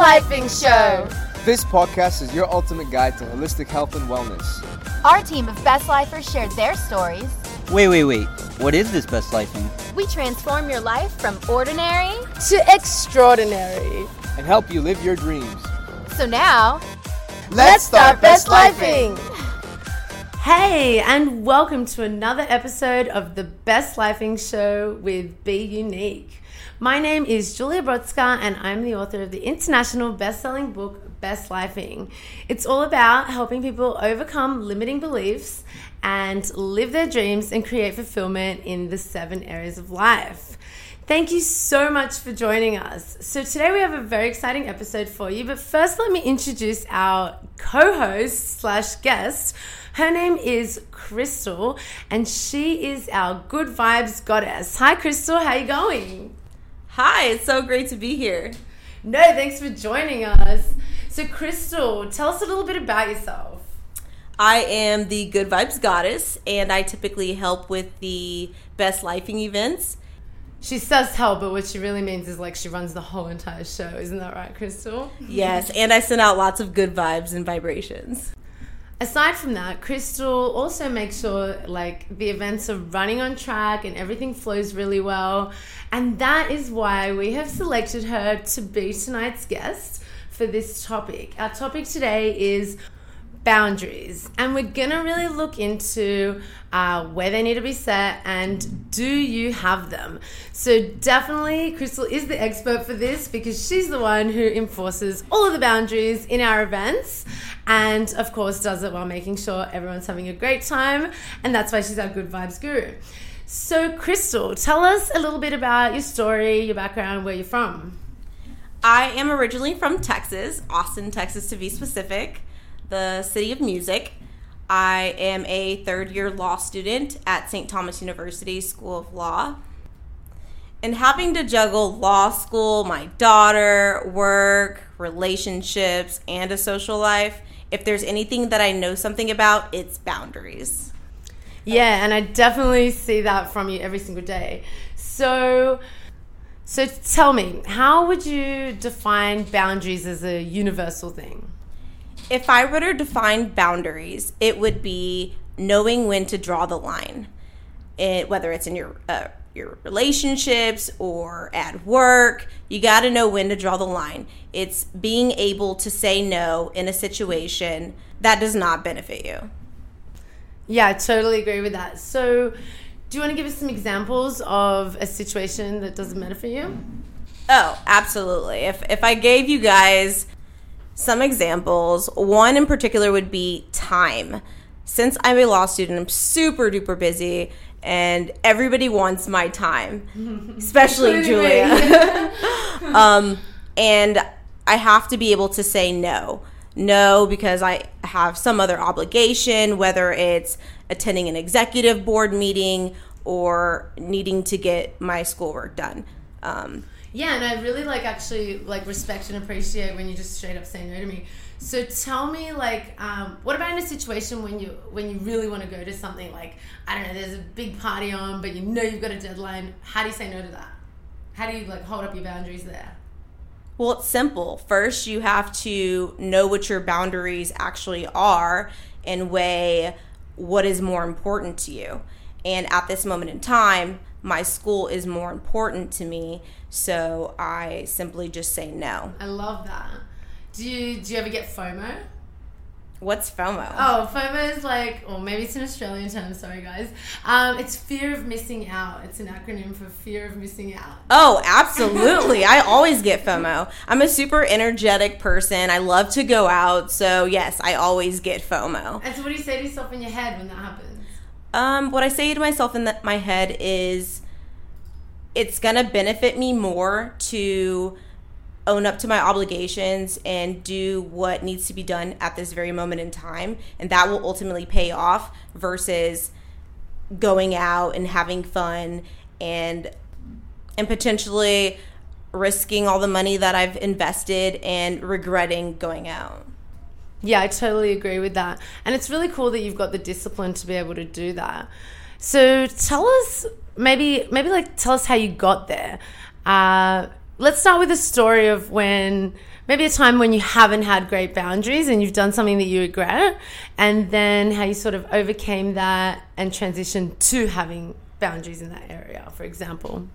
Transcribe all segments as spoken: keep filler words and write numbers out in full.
Lifing Show. This podcast is your ultimate guide to holistic health and wellness. Our team of Best Lifers shared their stories. Wait, wait, wait. What is this Best Lifing? We transform your life from ordinary to extraordinary and help you live your dreams. So now, let's start Best Lifing. Hey, and welcome to another episode of the Best Lifing Show with Be Unique. My name is Julia Brodska, and I'm the author of the international best-selling book, Best Lifing. It's all about helping people overcome limiting beliefs and live their dreams and create fulfillment in the seven areas of life. Thank you so much for joining us. So today we have a very exciting episode for you, but first let me introduce our co-host slash guest. Her name is Crystal, and she is our Good Vibes Goddess. Hi, Crystal. How you going? Hi, it's so great to be here. No, thanks for joining us. So, Crystal, tell us a little bit about yourself. I am the Good Vibes Goddess, and I typically help with the Best Lifing events. She says help, but what she really means is like she runs the whole entire show. Isn't that right, Crystal? Yes, and I send out lots of good vibes and vibrations. Aside from that, Crystal also makes sure like the events are running on track and everything flows really well. And that is why we have selected her to be tonight's guest for this topic. Our topic today is boundaries, and we're gonna really look into uh, where they need to be set and do you have them. So definitely Crystal is the expert for this because she's the one who enforces all of the boundaries in our events, and of course does it while making sure everyone's having a great time, and that's why she's our Good Vibes Guru. So Crystal, tell us a little bit about your story, your background, where you're from. I am originally from Texas, Austin, Texas to be specific, the city of music. I am a third-year law student at Saint Thomas University School of Law. And having to juggle law school, my daughter, work, relationships, and a social life, if there's anything that I know something about, it's boundaries. Yeah, and I definitely see that from you every single day. So, so tell me, how would you define boundaries as a universal thing? If I were to define boundaries, it would be knowing when to draw the line. It, whether it's in your uh, your relationships or at work, you got to know when to draw the line. It's being able to say no in a situation that does not benefit you. Yeah, I totally agree with that. So do you want to give us some examples of a situation that doesn't benefit you? Oh, absolutely. If if I gave you guys some examples, one in particular would be time. Since I'm a law student, I'm super duper busy, and everybody wants my time, especially Julia. um, and I have to be able to say no. No, because I have some other obligation, whether it's attending an executive board meeting or needing to get my schoolwork done. Um, Yeah, and I really like actually like respect and appreciate when you just straight up say no to me. So tell me, like, um, what about in a situation when you when you really want to go to something, like, I don't know, there's a big party on, but you know you've got a deadline. How do you say no to that? How do you like hold up your boundaries there? Well, it's simple. First, you have to know what your boundaries actually are and weigh what is more important to you. And at this moment in time, my school is more important to me, so I simply just say no. I love that. Do you do you ever get FOMO? What's FOMO? Oh, FOMO is like, or maybe it's an Australian term, sorry guys. Um, it's fear of missing out. It's an acronym for fear of missing out. Oh, absolutely. I always get FOMO. I'm a super energetic person. I love to go out, so yes, I always get FOMO. And so what do you say to yourself in your head when that happens? Um, what I say to myself in the, my head is it's going to benefit me more to own up to my obligations and do what needs to be done at this very moment in time, and that will ultimately pay off versus going out and having fun and and potentially risking all the money that I've invested and regretting going out. Yeah, I totally agree with that. And it's really cool that you've got the discipline to be able to do that. So tell us, maybe maybe like tell us how you got there. Uh, let's start with a story of when, maybe a time when you haven't had great boundaries and you've done something that you regret, and then how you sort of overcame that and transitioned to having boundaries in that area, for example.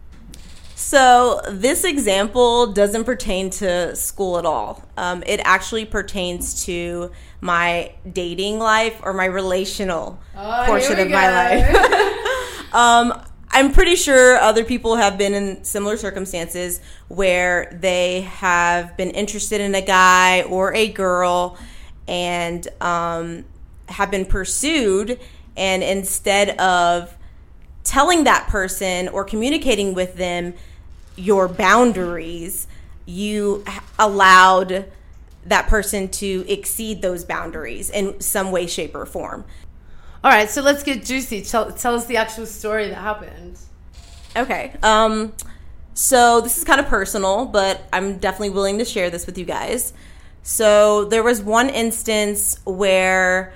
So this example doesn't pertain to school at all. Um, it actually pertains to my dating life or my relational oh, portion of go. my life. um, I'm pretty sure other people have been in similar circumstances where they have been interested in a guy or a girl and um, have been pursued, and instead of telling that person or communicating with them your boundaries, you allowed that person to exceed those boundaries in some way, shape, or form. All right, so let's get juicy. Tell, tell us the actual story that happened. Okay. Um, so this is kind of personal, but I'm definitely willing to share this with you guys. So there was one instance where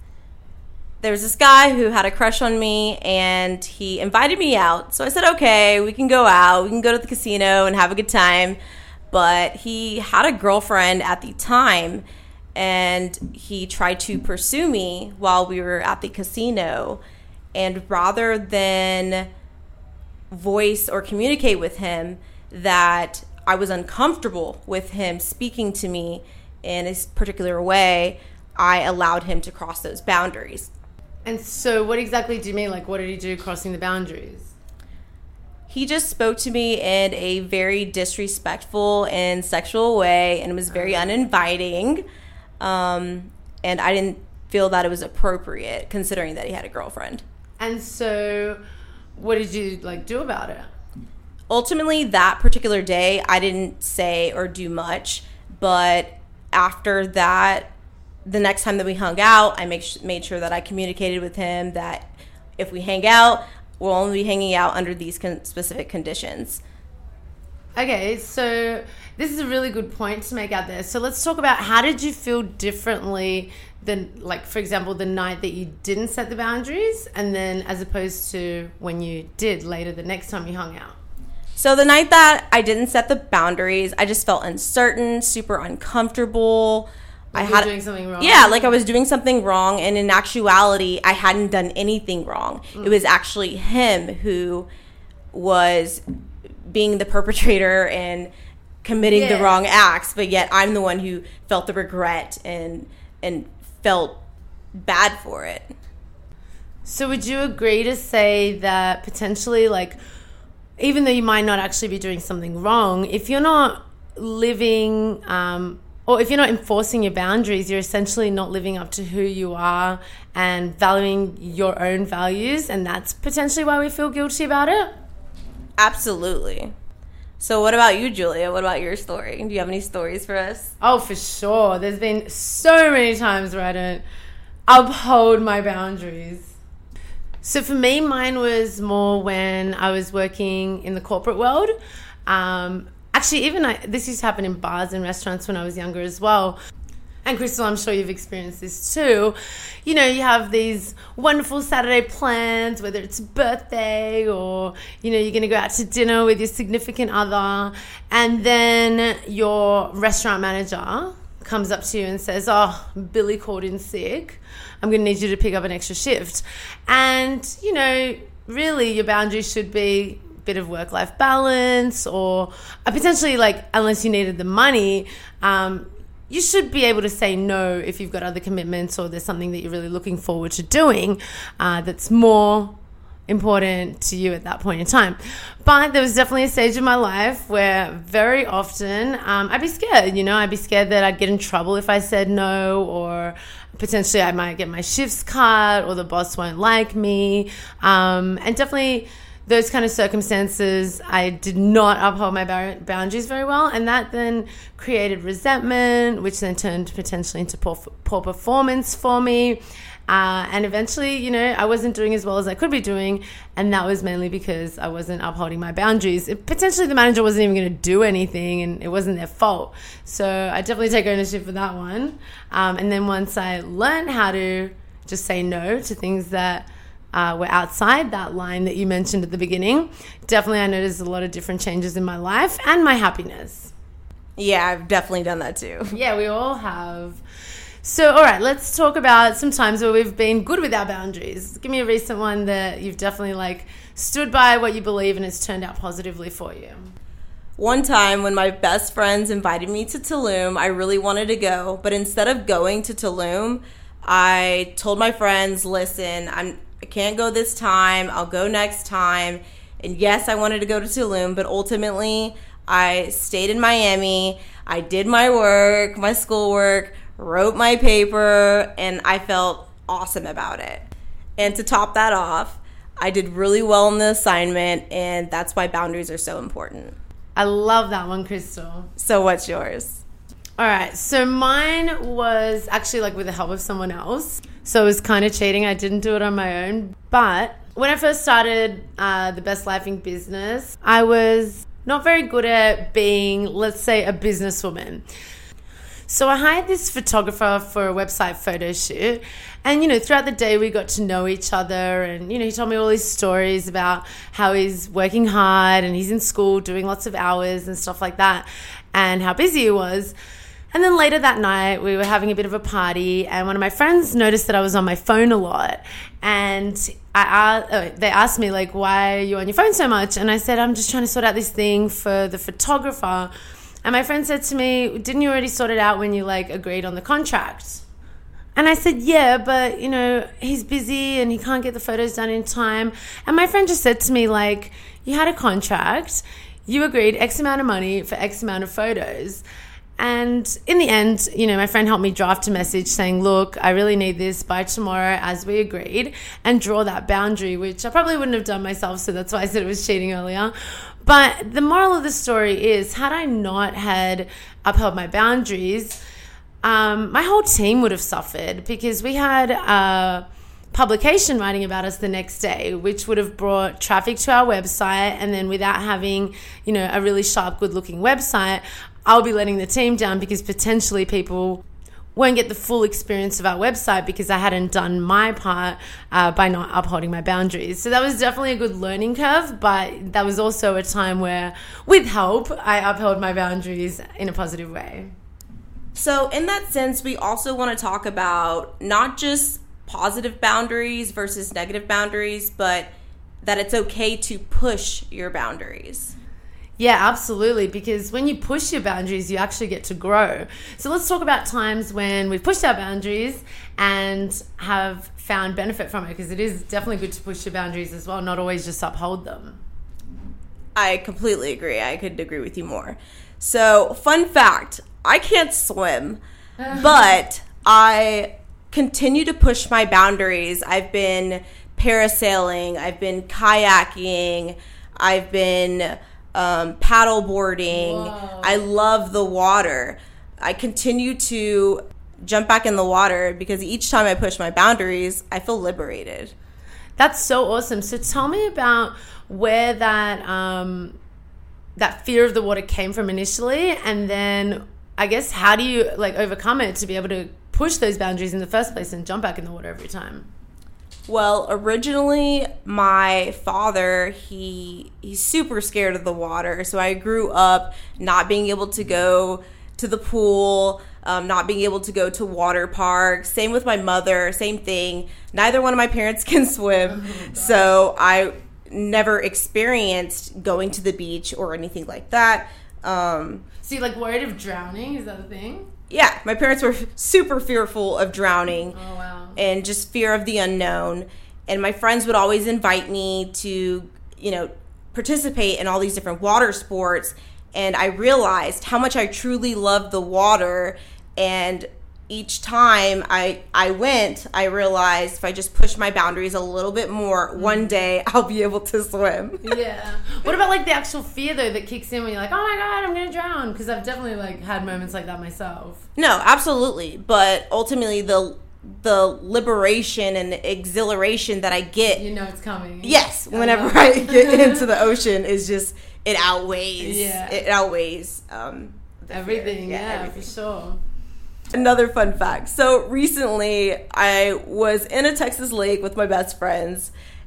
there was this guy who had a crush on me, and he invited me out. So I said, okay, we can go out. We can go to the casino and have a good time. But he had a girlfriend at the time, and he tried to pursue me while we were at the casino. And rather than voice or communicate with him that I was uncomfortable with him speaking to me in a particular way, I allowed him to cross those boundaries. And so what exactly do you mean? Like, what did he do crossing the boundaries? He just spoke to me in a very disrespectful and sexual way, and was very uninviting. Um, and I didn't feel that it was appropriate, considering that he had a girlfriend. And so what did you, like, do about it? Ultimately, that particular day, I didn't say or do much. But after that, the next time that we hung out, I make, made sure that I communicated with him that if we hang out, we'll only be hanging out under these con- specific conditions. Okay, so this is a really good point to make out there. So let's talk about, how did you feel differently than, like, for example, the night that you didn't set the boundaries, and then as opposed to when you did later the next time you hung out? So the night that I didn't set the boundaries, I just felt uncertain, super uncomfortable. Like I you had were doing something wrong? Yeah, like I was doing something wrong, and in actuality, I hadn't done anything wrong. Mm. It was actually him who was being the perpetrator and committing yeah. the wrong acts, but yet I'm the one who felt the regret and and felt bad for it. So would you agree to say that potentially, like, even though you might not actually be doing something wrong, if you're not living... Um, or if you're not enforcing your boundaries, you're essentially not living up to who you are and valuing your own values, and that's potentially why we feel guilty about it? Absolutely. So what about you, Julia? What about your story? Do you have any stories for us? Oh, for sure. There's been so many times where I don't uphold my boundaries. So for me, mine was more when I was working in the corporate world. Um... Actually, even I, this used to happen in bars and restaurants when I was younger as well. And Crystal, I'm sure you've experienced this too. You know, you have these wonderful Saturday plans, whether it's a birthday or, you know, you're going to go out to dinner with your significant other. And then your restaurant manager comes up to you and says, oh, Billy called in sick. I'm going to need you to pick up an extra shift. And, you know, really your boundaries should be bit of work-life balance, or potentially, like, unless you needed the money, um, you should be able to say no if you've got other commitments or there's something that you're really looking forward to doing uh, that's more important to you at that point in time. But there was definitely a stage in my life where very often um, I'd be scared, you know, I'd be scared that I'd get in trouble if I said no, or potentially I might get my shifts cut, or the boss won't like me, um, and definitely those kind of circumstances, I did not uphold my boundaries very well, and that then created resentment, which then turned potentially into poor, poor performance for me. Uh, and eventually, you know, I wasn't doing as well as I could be doing, and that was mainly because I wasn't upholding my boundaries. It, potentially the manager wasn't even going to do anything, and it wasn't their fault. So I definitely take ownership for that one. Um, and then once I learned how to just say no to things that uh, were outside that line that you mentioned at the beginning, definitely I noticed a lot of different changes in my life and my happiness. Yeah, I've definitely done that too. Yeah, we all have. So, all right, let's talk about some times where we've been good with our boundaries. Give me a recent one that you've definitely like stood by what you believe and it's turned out positively for you. One time when my best friends invited me to Tulum, I really wanted to go, but instead of going to Tulum, I told my friends, listen, I'm, I can't go this time, I'll go next time. And yes, I wanted to go to Tulum, but ultimately I stayed in Miami, I did my work, my schoolwork, wrote my paper, and I felt awesome about it. And to top that off, I did really well in the assignment, and that's why boundaries are so important. I love that one, Crystal. So what's yours? All right, so mine was actually like with the help of someone else. So it was kind of cheating. I didn't do it on my own. But when I first started uh, the Best Lifing business, I was not very good at being, let's say, a businesswoman. So I hired this photographer for a website photo shoot. And, you know, throughout the day we got to know each other. And, you know, he told me all these stories about how he's working hard and he's in school doing lots of hours and stuff like that and how busy he was. And then later that night we were having a bit of a party and one of my friends noticed that I was on my phone a lot. And I, uh, they asked me, like, why are you on your phone so much? And I said, I'm just trying to sort out this thing for the photographer. And my friend said to me, didn't you already sort it out when you, like, agreed on the contract? And I said, yeah, but, you know, he's busy and he can't get the photos done in time. And my friend just said to me, like, you had a contract, you agreed X amount of money for X amount of photos. And in the end, you know, my friend helped me draft a message saying, look, I really need this by tomorrow as we agreed, and draw that boundary, which I probably wouldn't have done myself. So that's why I said it was cheating earlier. But the moral of the story is, had I not had upheld my boundaries, um, my whole team would have suffered, because we had a publication writing about us the next day, which would have brought traffic to our website. And then without having, you know, a really sharp, good looking website, I'll be letting the team down, because potentially people won't get the full experience of our website because I hadn't done my part uh, by not upholding my boundaries. So that was definitely a good learning curve, but that was also a time where, with help, I upheld my boundaries in a positive way. So in that sense, we also want to talk about not just positive boundaries versus negative boundaries, but that it's okay to push your boundaries. Yeah, absolutely, because when you push your boundaries, you actually get to grow. So let's talk about times when we've pushed our boundaries and have found benefit from it, because it is definitely good to push your boundaries as well, not always just uphold them. I completely agree. I could agree with you more. So, fun fact, I can't swim, but I continue to push my boundaries. I've been parasailing, I've been kayaking, I've been um, paddle boarding. Whoa. I love the water. I continue to jump back in the water because each time I push my boundaries, I feel liberated. That's so awesome. So tell me about where that um, that fear of the water came from initially, and then I guess how do you like overcome it to be able to push those boundaries in the first place and jump back in the water every time? Well, originally my father, he he's super scared of the water. So I grew up not being able to go to the pool, um, not being able to go to water parks. Same with my mother, same thing. Neither one of my parents can swim. Oh, so I never experienced going to the beach or anything like that. Um, so you're like worried of drowning? Is that a thing? Yeah, my parents were super fearful of drowning. Oh, wow. And just fear of the unknown. And my friends would always invite me to, you know, participate in all these different water sports. And I realized how much I truly loved the water. And each time I, I went, I realized if I just push my boundaries a little bit more, one day I'll be able to swim. Yeah. What about like the actual fear though that kicks in when you're like, oh my God, I'm going to drown? Because I've definitely like had moments like that myself. No, absolutely. But ultimately the the liberation and exhilaration that I get. You know it's coming. Yes. I whenever I get into the ocean is just, it outweighs. Yeah. It outweighs um, the everything. fear. Yeah, everything. for sure. Another fun fact. So recently, I was in a Texas lake with my best friends,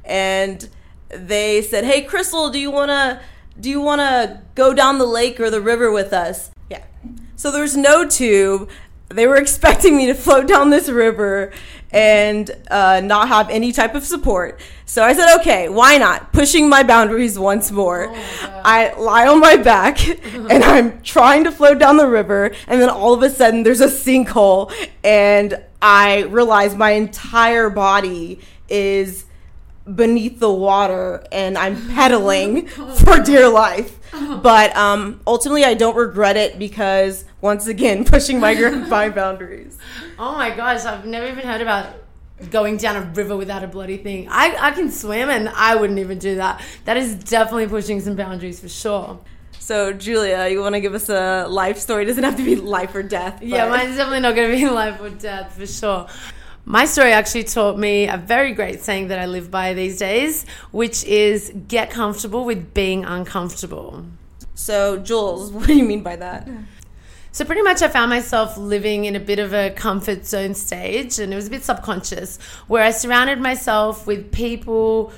and they said, "Hey, Crystal, do you wanna do you wanna go down the lake or the river with us?" Yeah. So there's no tube. They were expecting me to float down this river and uh, not have any type of support. So I said, okay, why not? Pushing my boundaries once more. Oh I lie on my back and I'm trying to float down the river. And then all of a sudden there's a sinkhole and I realize my entire body is beneath the water and I'm pedaling for dear life. But um, ultimately I don't regret it because, once again, pushing my, my boundaries. Oh my gosh, I've never even heard about going down a river without a bloody thing. I, I can swim and I wouldn't even do that. That is definitely pushing some boundaries for sure. So, Julia, you want to give us a life story? It doesn't have to be life or death. But... Yeah, mine's definitely not going to be life or death for sure. My story actually taught me a very great saying that I live by these days, which is get comfortable with being uncomfortable. So, Jules, what do you mean by that? So pretty much I found myself living in a bit of a comfort zone stage, and it was a bit subconscious, where I surrounded myself with people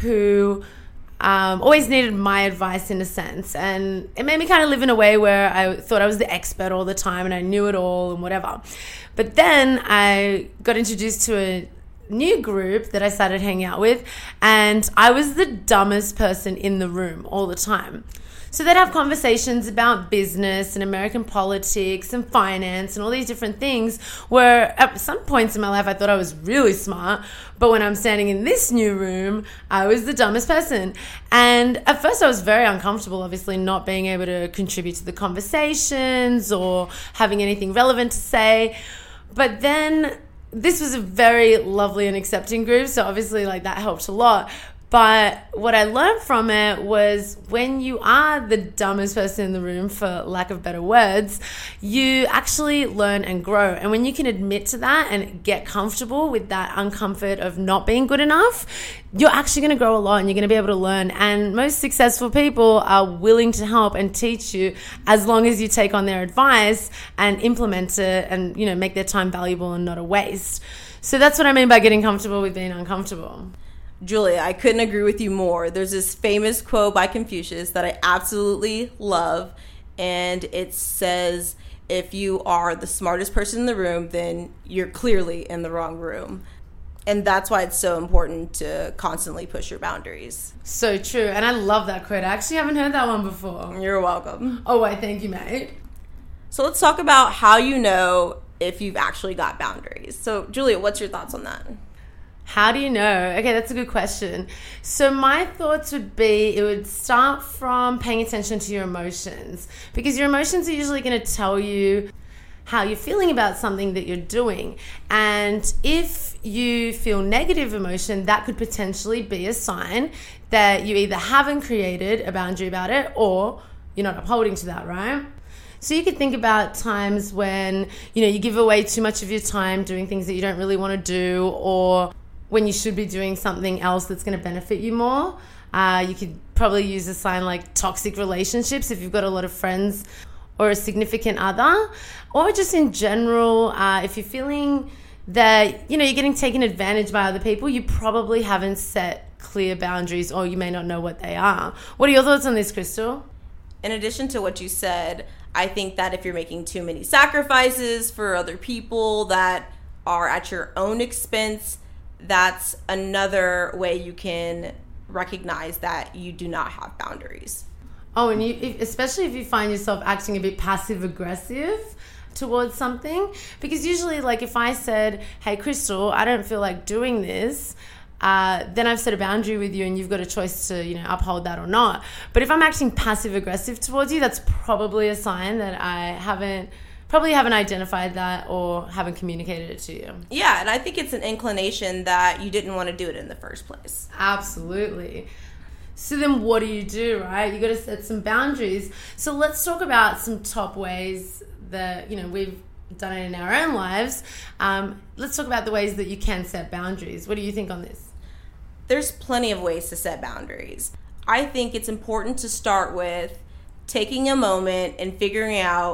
who um, always needed my advice in a sense. And it made me kind of live in a way where I thought I was the expert all the time and I knew it all and whatever. But then I got introduced to a new group that I started hanging out with, and I was the dumbest person in the room all the time. So they'd have conversations about business and American politics and finance and all these different things, where at some points in my life I thought I was really smart, but when I'm standing in this new room, I was the dumbest person. And at first I was very uncomfortable, obviously not being able to contribute to the conversations or having anything relevant to say. But then this was a very lovely and accepting group, so obviously like that helped a lot. But what I learned from it was when you are the dumbest person in the room, for lack of better words, you actually learn and grow. And when you can admit to that and get comfortable with that uncomfort of not being good enough, you're actually going to grow a lot and you're going to be able to learn. And most successful people are willing to help and teach you as long as you take on their advice and implement it and, you know, make their time valuable and not a waste. So that's what I mean by getting comfortable with being uncomfortable. Julia, I couldn't agree with you more. There's this famous quote by Confucius that I absolutely love, and it says, if you are the smartest person in the room, then you're clearly in the wrong room. And that's why it's so important to constantly push your boundaries. So true, and I love that quote. I actually haven't heard that one before. You're welcome. Oh, wait, thank you, mate. So let's talk about how you know if you've actually got boundaries. So, Julia, what's your thoughts on that? How do you know? Okay, that's a good question. So my thoughts would be it would start from paying attention to your emotions, because your emotions are usually going to tell you how you're feeling about something that you're doing. And if you feel negative emotion, that could potentially be a sign that you either haven't created a boundary about it or you're not upholding to that, right? So you could think about times when, you know, you give away too much of your time doing things that you don't really want to do, or when you should be doing something else that's going to benefit you more. Uh, you could probably use a sign like toxic relationships if you've got a lot of friends or a significant other, or just in general, uh, if you're feeling that, you know, you're getting taken advantage by other people, you probably haven't set clear boundaries, or you may not know what they are. What are your thoughts on this, Crystal? In addition to what you said, I think that if you're making too many sacrifices for other people that are at your own expense, that's another way you can recognize that you do not have boundaries. Oh, and you, if, especially if you find yourself acting a bit passive-aggressive towards something. Because usually, like, if I said, hey, Crystal, I don't feel like doing this, uh, then I've set a boundary with you and you've got a choice to, you know, uphold that or not. But if I'm acting passive-aggressive towards you, that's probably a sign that I haven't probably haven't identified that or haven't communicated it to you. Yeah, and I think it's an inclination that you didn't want to do it in the first place. Absolutely. So then what do you do, right? You got to set some boundaries. So let's talk about some top ways that, you know, we've done it in our own lives. Um, let's talk about the ways that you can set boundaries. What do you think on this? There's plenty of ways to set boundaries. I think it's important to start with taking a moment and figuring out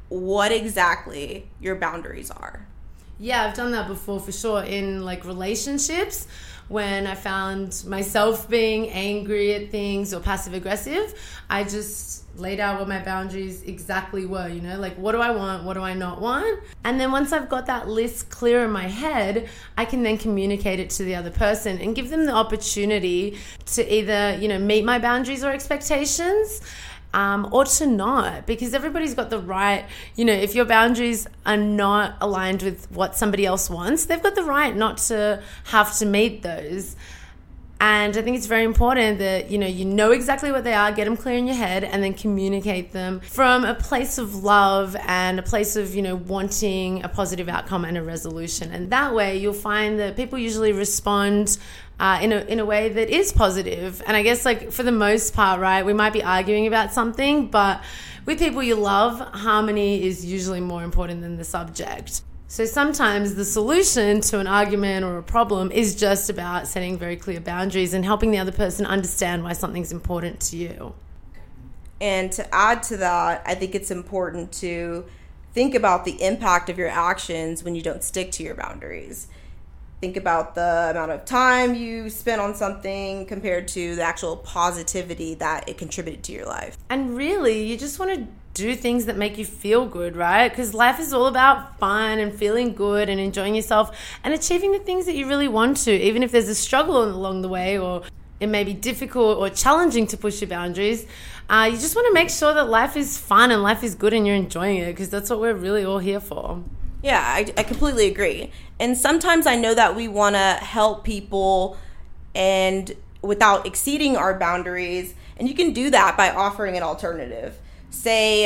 what exactly your boundaries are. Yeah, I've done that before for sure in like relationships when I found myself being angry at things or passive aggressive. I just laid out what my boundaries exactly were, you know, like what do I want, what do I not want? And then once I've got that list clear in my head, I can then communicate it to the other person and give them the opportunity to either, you know, meet my boundaries or expectations. Um, or to not, because everybody's got the right, you know, if your boundaries are not aligned with what somebody else wants, they've got the right not to have to meet those. And I think it's very important that, you know, you know exactly what they are, get them clear in your head, and then communicate them from a place of love and a place of, you know, wanting a positive outcome and a resolution. And that way you'll find that people usually respond Uh, in a in a way that is positive. And I guess, like, for the most part, right, we might be arguing about something, but with people you love, harmony is usually more important than the subject. So sometimes the solution to an argument or a problem is just about setting very clear boundaries and helping the other person understand why something's important to you. And to add to that, I think it's important to think about the impact of your actions when you don't stick to your boundaries. Think about the amount of time you spent on something compared to the actual positivity that it contributed to your life. And really, you just want to do things that make you feel good, right? Because life is all about fun and feeling good and enjoying yourself and achieving the things that you really want to, even if there's a struggle along the way or it may be difficult or challenging to push your boundaries. Uh, you just want to make sure that life is fun and life is good and you're enjoying it, because that's what we're really all here for. Yeah, I, I completely agree. And sometimes I know that we want to help people and without exceeding our boundaries. And you can do that by offering an alternative. Say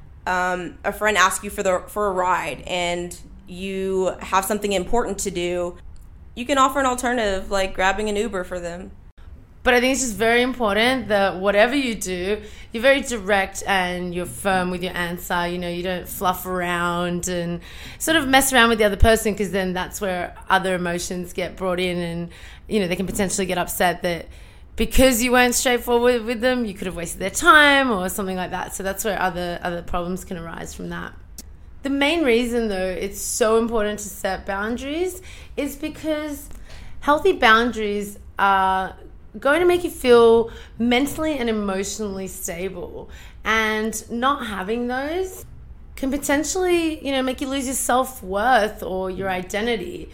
um, a friend asks you for the for a ride and you have something important to do. You can offer an alternative, like grabbing an Uber for them. But I think it's just very important that whatever you do, you're very direct and you're firm with your answer. You know, you don't fluff around and sort of mess around with the other person, because then that's where other emotions get brought in, and, you know, they can potentially get upset that because you weren't straightforward with them, you could have wasted their time or something like that. So that's where other, other problems can arise from that. The main reason, though, it's so important to set boundaries is because healthy boundaries are going to make you feel mentally and emotionally stable, and not having those can potentially, you know, make you lose your self-worth or your identity.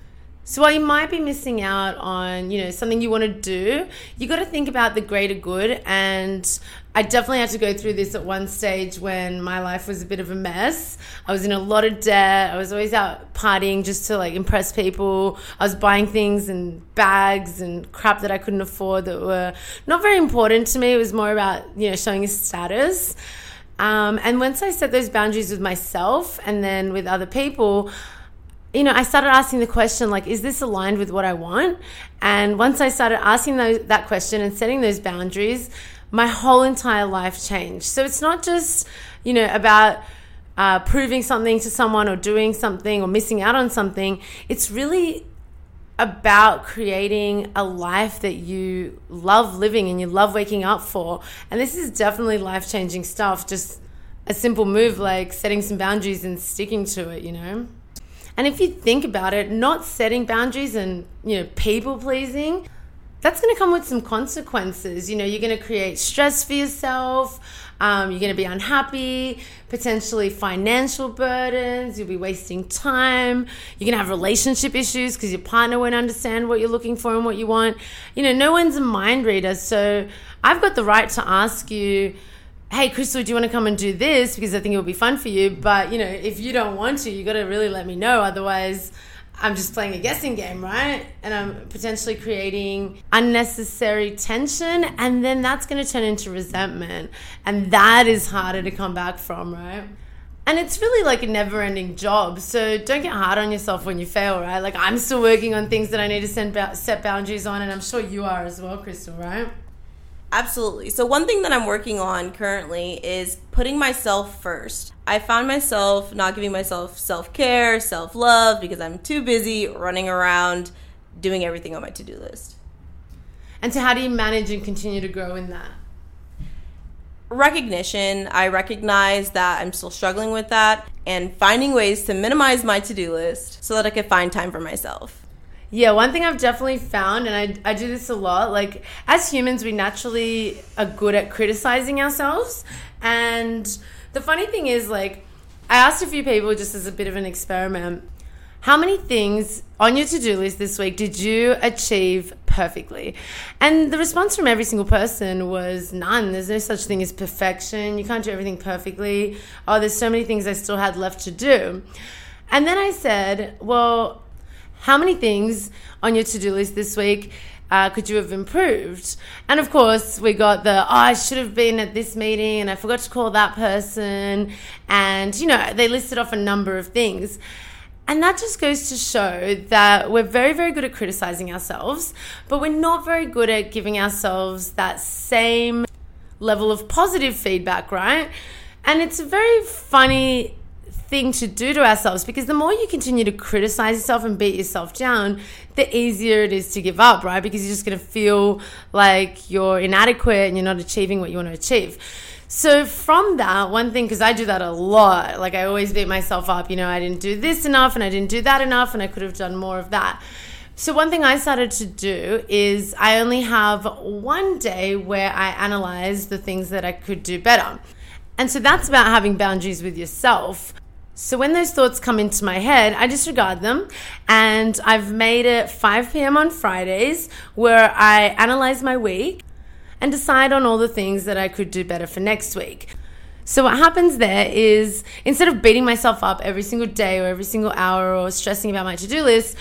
So while you might be missing out on, you know, something you want to do, you got to think about the greater good. And I definitely had to go through this at one stage when my life was a bit of a mess. I was in a lot of debt. I was always out partying just to, like, impress people. I was buying things and bags and crap that I couldn't afford that were not very important to me. It was more about, you know, showing a status. Um, and once I set those boundaries with myself and then with other people, you know, I started asking the question, like, is this aligned with what I want? And once I started asking those, that question and setting those boundaries, my whole entire life changed. So it's not just, you know, about uh, proving something to someone or doing something or missing out on something. It's really about creating a life that you love living and you love waking up for. And this is definitely life-changing stuff. Just a simple move like setting some boundaries and sticking to it, you know? And if you think about it, not setting boundaries and, you know, people pleasing, that's going to come with some consequences. You know, you're going to create stress for yourself. Um, you're going to be unhappy, potentially financial burdens. You'll be wasting time. You're going to have relationship issues because your partner won't understand what you're looking for and what you want. You know, no one's a mind reader. So I've got the right to ask you, hey, Crystal, do you want to come and do this? Because I think it will be fun for you. But, you know, if you don't want to, you got to really let me know. Otherwise, I'm just playing a guessing game, right? And I'm potentially creating unnecessary tension. And then that's going to turn into resentment. And that is harder to come back from, right? And it's really like a never-ending job. So don't get hard on yourself when you fail, right? Like, I'm still working on things that I need to send ba- set boundaries on. And I'm sure you are as well, Crystal, right? Absolutely. So one thing that I'm working on currently is putting myself first. I found myself not giving myself self-care, self-love, because I'm too busy running around doing everything on my to-do list. And so how do you manage and continue to grow in that? recognition. I recognize that I'm still struggling with that and finding ways to minimize my to-do list so that I can find time for myself. Yeah, one thing I've definitely found, and I, I do this a lot, like as humans, we naturally are good at criticizing ourselves. And the funny thing is, like, I asked a few people just as a bit of an experiment, how many things on your to-do list this week did you achieve perfectly? And the response from every single person was none. There's no such thing as perfection. You can't do everything perfectly. Oh, there's so many things I still had left to do. And then I said, well, how many things on your to-do list this week uh, could you have improved? And of course, we got the, oh, I should have been at this meeting and I forgot to call that person. And, you know, they listed off a number of things. And that just goes to show that we're very, very good at criticizing ourselves, but we're not very good at giving ourselves that same level of positive feedback, right? And it's a very funny thing to do to ourselves, because the more you continue to criticize yourself and beat yourself down, the easier it is to give up, right? Because you're just going to feel like you're inadequate and you're not achieving what you want to achieve. So from that, one thing, because I do that a lot, like I always beat myself up, you know, I didn't do this enough and I didn't do that enough and I could have done more of that. So one thing I started to do is I only have one day where I analyze the things that I could do better. And so that's about having boundaries with yourself. So when those thoughts come into my head, I disregard them, and I've made it five p.m. on Fridays where I analyze my week and decide on all the things that I could do better for next week. So what happens there is, instead of beating myself up every single day or every single hour or stressing about my to-do list,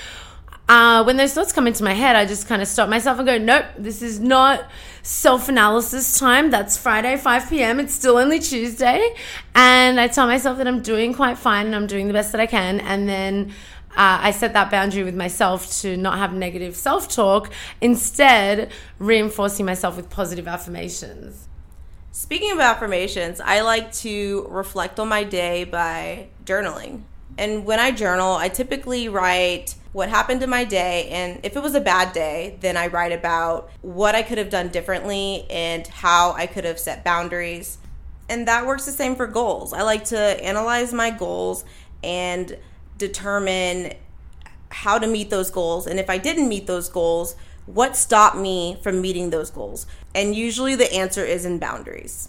uh, when those thoughts come into my head, I just kind of stop myself and go, nope, this is not self-analysis time. That's Friday, five p.m. It's still only Tuesday. And I tell myself that I'm doing quite fine and I'm doing the best that I can. And then uh, I set that boundary with myself to not have negative self-talk, instead reinforcing myself with positive affirmations. Speaking of affirmations, I like to reflect on my day by journaling. And when I journal, I typically write what happened in my day, and if it was a bad day, then I write about what I could have done differently and how I could have set boundaries. And that works the same for goals. I like to analyze my goals and determine how to meet those goals. And if I didn't meet those goals, what stopped me from meeting those goals? And usually the answer is in boundaries.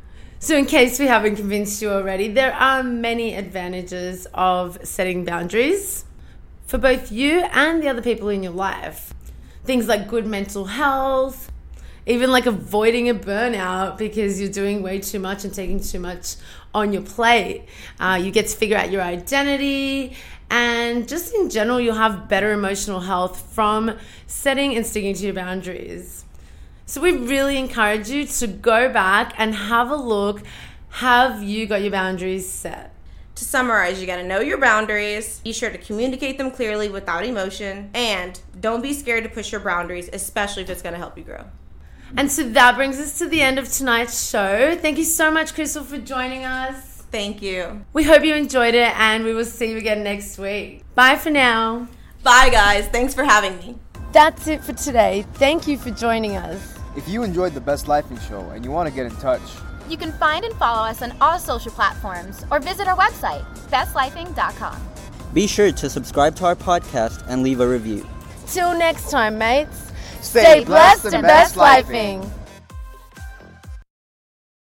So in case we haven't convinced you already, there are many advantages of setting boundaries for both you and the other people in your life. Things like good mental health, even like avoiding a burnout because you're doing way too much and taking too much on your plate. Uh, you get to figure out your identity, and just in general, you'll have better emotional health from setting and sticking to your boundaries. So we really encourage you to go back and have a look. Have you got your boundaries set? To summarize, you got to know your boundaries, be sure to communicate them clearly without emotion, and don't be scared to push your boundaries, especially if it's going to help you grow. And so that brings us to the end of tonight's show. Thank you so much, Crystal, for joining us. Thank you. We hope you enjoyed it, and we will see you again next week. Bye for now. Bye, guys. Thanks for having me. That's it for today. Thank you for joining us. If you enjoyed the Best Lifing Show and you want to get in touch, You can find and follow us on all social platforms or visit our website, best lifing dot com. Be sure to subscribe to our podcast and leave a review. Till next time, mates. Stay blessed and best lifing.